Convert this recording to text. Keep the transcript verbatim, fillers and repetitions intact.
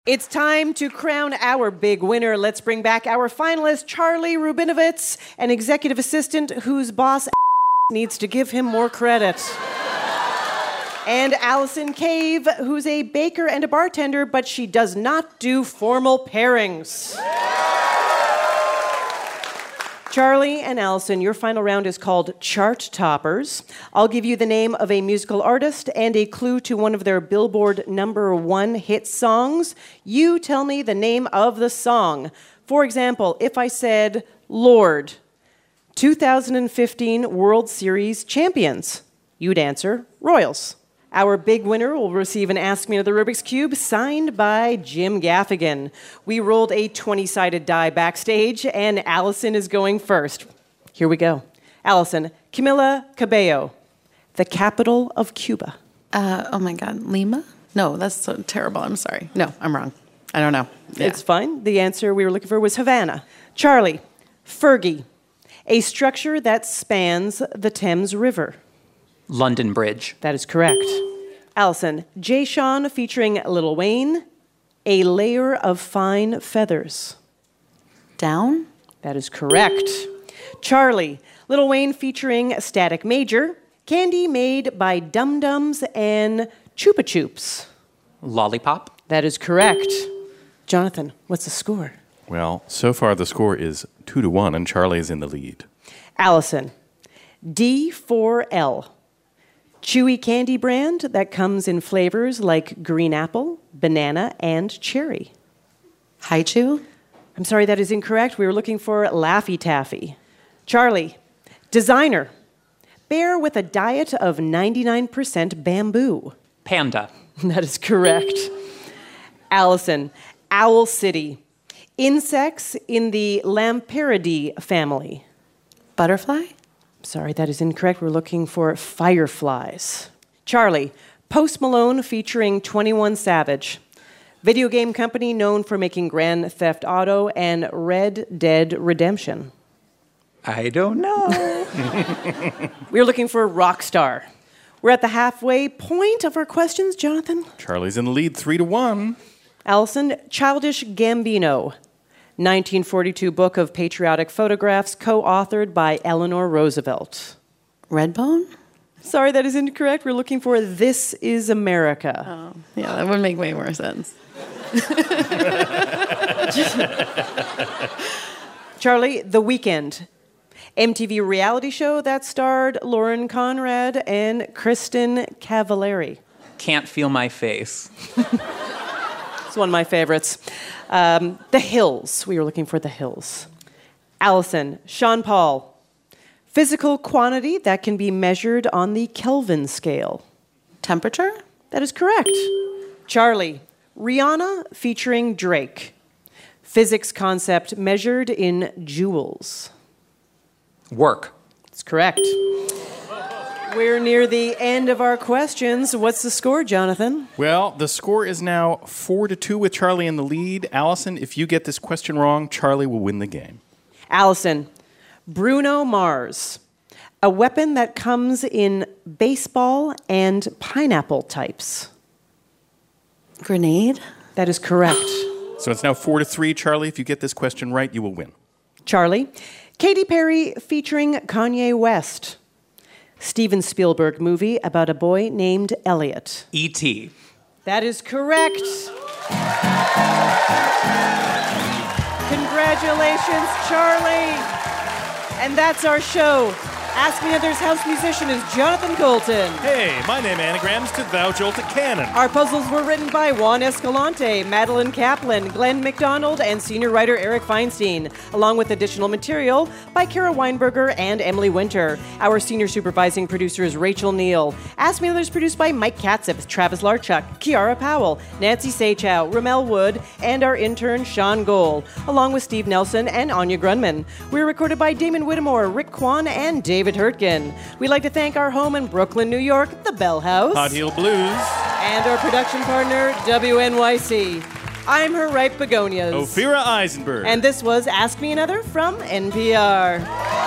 It's time to crown our big winner. Let's bring back our finalist, Charlie Rubinovitz, an executive assistant whose boss needs to give him more credit. And Allison Cave, who's a baker and a bartender, but she does not do formal pairings. Charlie and Allison, your final round is called Chart Toppers. I'll give you the name of a musical artist and a clue to one of their Billboard number one hit songs. You tell me the name of the song. For example, if I said, Lord, two thousand fifteen World Series champions, you'd answer Royals. Our big winner will receive an Ask Me Another Rubik's Cube signed by Jim Gaffigan. We rolled a twenty-sided die backstage, and Allison is going first. Here we go. Allison, Camila Cabello, the capital of Cuba. Uh, oh, my God. Lima? No, that's so terrible. I'm sorry. No, I'm wrong. I don't know. Yeah. It's fine. The answer we were looking for was Havana. Charlie, Fergie, a structure that spans the Thames River. London Bridge. That is correct. Allison, Jay Sean featuring Lil Wayne, a layer of fine feathers. Down? That is correct. Charlie, Lil Wayne featuring Static Major, candy made by Dum Dums and Chupa Chups. Lollipop. That is correct. Jonathan, what's the score? Well, so far the score is two to one, and Charlie is in the lead. Allison, D four L. Chewy candy brand that comes in flavors like green apple, banana, and cherry. Hi-Chew? I'm sorry, that is incorrect. We were looking for Laffy Taffy. Charlie, designer. Bear with a diet of ninety-nine percent bamboo. Panda. That is correct. Allison, Owl City. Insects in the Lamparidae family. Butterfly? Sorry, that is incorrect. We're looking for fireflies. Charlie, Post Malone featuring twenty-one Savage. Video game company known for making Grand Theft Auto and Red Dead Redemption. I don't know. We're looking for Rockstar. We're at the halfway point of our questions, Jonathan. Charlie's in the lead, three to one. Allison, Childish Gambino. nineteen forty-two book of patriotic photographs co-authored by Eleanor Roosevelt. Redbone? Sorry, that is incorrect. We're looking for This Is America. Oh, yeah, that would make way more sense. Charlie, The Weeknd. M T V reality show that starred Lauren Conrad and Kristen Cavallari. Can't feel my face. It's one of my favorites. Um, the Hills. We were looking for The Hills. Allison, Sean Paul. Physical quantity that can be measured on the Kelvin scale. Temperature? That is correct. Charlie, Rihanna featuring Drake. Physics concept measured in joules. Work. That's correct. We're near the end of our questions. What's the score, Jonathan? Well, the score is now four to two with Charlie in the lead. Allison, if you get this question wrong, Charlie will win the game. Allison, Bruno Mars. A weapon that comes in baseball and pineapple types. Grenade? That is correct. So it's now four to three. Charlie, if you get this question right, you will win. Charlie, Katy Perry featuring Kanye West. Steven Spielberg movie about a boy named Elliot. E T That is correct. Congratulations, Charlie. And that's our show. Ask Me Another's house musician is Jonathan Colton. Hey, my name anagrams to Thou Jolted Cannon. Our puzzles were written by Juan Escalante, Madeline Kaplan, Glenn McDonald, and senior writer Eric Feinstein, along with additional material by Kara Weinberger and Emily Winter. Our senior supervising producer is Rachel Neal. Ask Me Another is produced by Mike Katzip, Travis Larchuk, Kiara Powell, Nancy Sachow, Ramel Wood, and our intern Sean Gohl, along with Steve Nelson and Anya Grunman. We were recorded by Damon Whittemore, Rick Kwan, and David Hurtgen. We'd like to thank our home in Brooklyn, New York, the Bell House. Hot Heel Blues. And our production partner, W N Y C. I'm her ripe begonias. Ophira Eisenberg. And this was Ask Me Another from N P R.